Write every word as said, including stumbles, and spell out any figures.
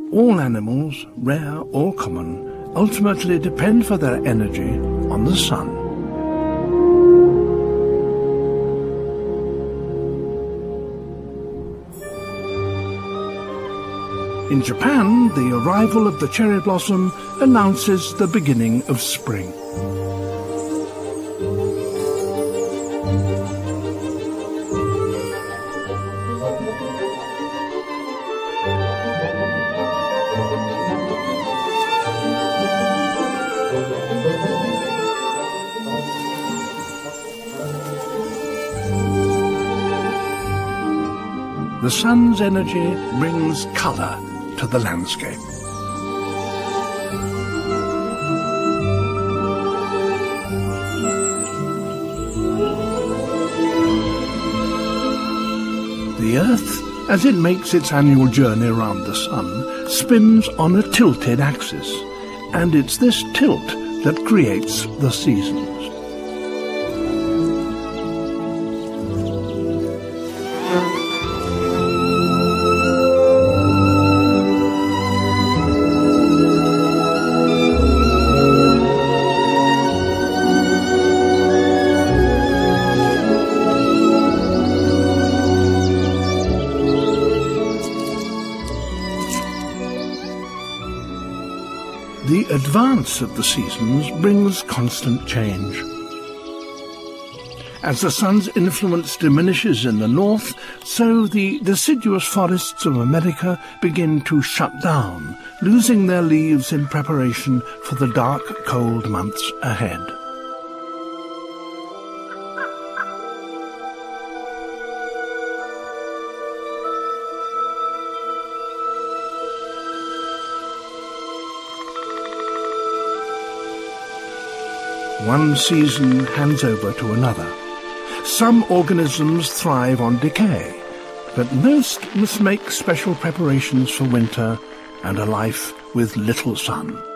All animals, rare or common, ultimately depend for their energy on the sun. In Japan, the arrival of the cherry blossom announces the beginning of spring. The sun's energy brings colour to the landscape. The Earth, as it makes its annual journey around the sun, spins on a tilted axis, and it's this tilt that creates the seasons. The advance of the seasons brings constant change. As the sun's influence diminishes in the north, so the deciduous forests of America begin to shut down, losing their leaves in preparation for the dark, cold months ahead. One season hands over to another. Some organisms thrive on decay, but most must make special preparations for winter and a life with little sun.